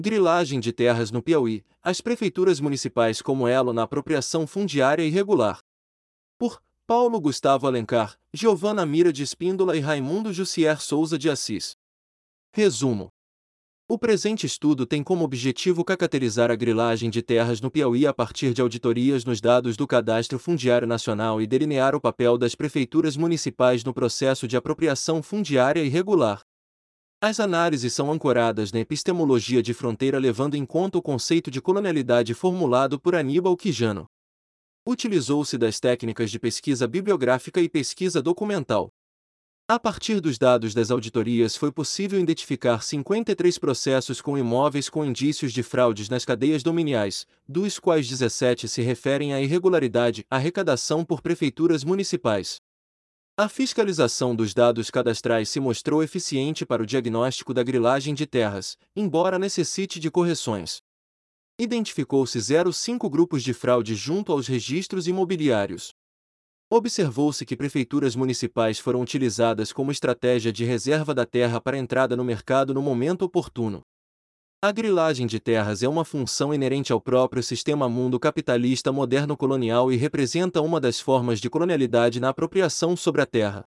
Grilagem de terras no Piauí, as prefeituras municipais como elo na apropriação fundiária irregular. Por Paulo Gustavo Alencar, Giovana Mira de Espíndola e Raimundo Jussier Souza de Assis. Resumo. O presente estudo tem como objetivo caracterizar a grilagem de terras no Piauí a partir de auditorias nos dados do Cadastro Fundiário Nacional e delinear o papel das prefeituras municipais no processo de apropriação fundiária irregular. As análises são ancoradas na epistemologia de fronteira levando em conta o conceito de colonialidade formulado por Aníbal Quijano. Utilizou-se das técnicas de pesquisa bibliográfica e pesquisa documental. A partir dos dados das auditorias foi possível identificar 53 processos com imóveis com indícios de fraudes nas cadeias dominiais, dos quais 17 se referem à irregularidade, arrecadação por prefeituras municipais. A fiscalização dos dados cadastrais se mostrou eficiente para o diagnóstico da grilagem de terras, embora necessite de correções. Identificou-se 0,5 grupos de fraude junto aos registros imobiliários. Observou-se que prefeituras municipais foram utilizadas como estratégia de reserva da terra para entrada no mercado no momento oportuno. A grilagem de terras é uma função inerente ao próprio sistema mundo capitalista moderno colonial e representa uma das formas de colonialidade na apropriação sobre a terra.